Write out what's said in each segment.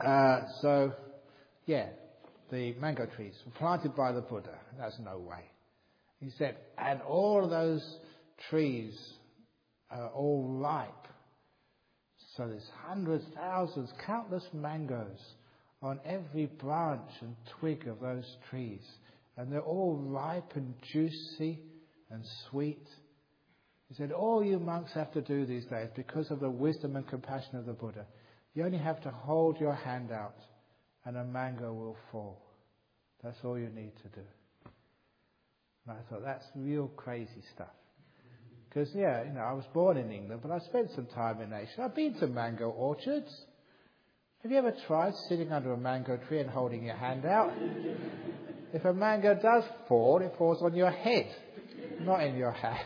The mango trees were planted by the Buddha. That's no way. He said, and all those trees are all ripe. So there's hundreds, thousands, countless mangoes on every branch and twig of those trees. And they're all ripe and juicy and sweet. He said, all you monks have to do these days, because of the wisdom and compassion of the Buddha, you only have to hold your hand out and a mango will fall. That's all you need to do. And I thought, that's real crazy stuff. Because, I was born in England, but I spent some time in Asia. I've been to mango orchards. Have you ever tried sitting under a mango tree and holding your hand out? If a mango does fall, it falls on your head, not in your hand,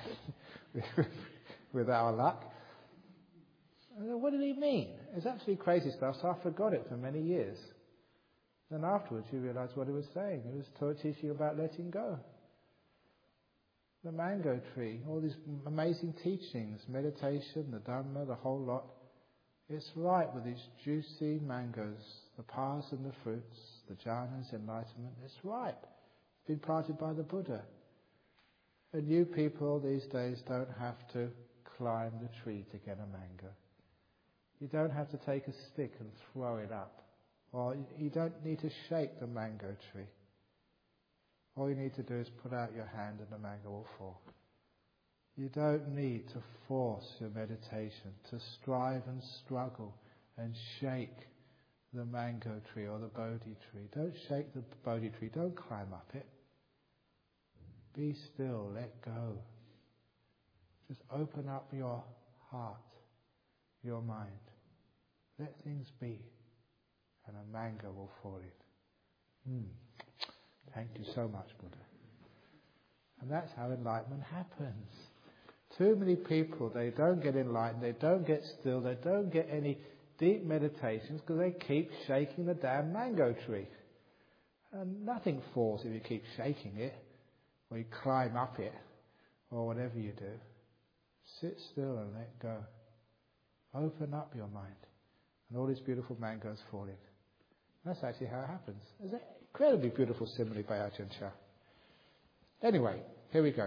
with our luck. I thought, what did he mean? It's absolutely crazy stuff, so I forgot it for many years. Then afterwards you realise what he was saying. He was teaching about letting go. The mango tree, all these amazing teachings, meditation, the Dhamma, the whole lot. It's ripe with these juicy mangoes, the paths and the fruits, the jhanas, enlightenment. It's ripe. It's been planted by the Buddha. And you people these days don't have to climb the tree to get a mango. You don't have to take a stick and throw it up. Or you don't need to shake the mango tree. All you need to do is put out your hand and the mango will fall. You don't need to force your meditation, to strive and struggle and shake the mango tree or the Bodhi tree. Don't shake the Bodhi tree, don't climb up it. Be still, let go. Just open up your heart, your mind. Let things be, and a mango will fall in. Thank you so much, Buddha. And that's how enlightenment happens. Too many people, they don't get enlightened, they don't get still, they don't get any deep meditations because they keep shaking the damn mango tree. And nothing falls if you keep shaking it, or you climb up it, or whatever you do. Sit still and let go. Open up your mind. And all these beautiful mangoes fall in. That's actually how it happens. It's an incredibly beautiful simile by Ajahn Chah. Anyway, here we go.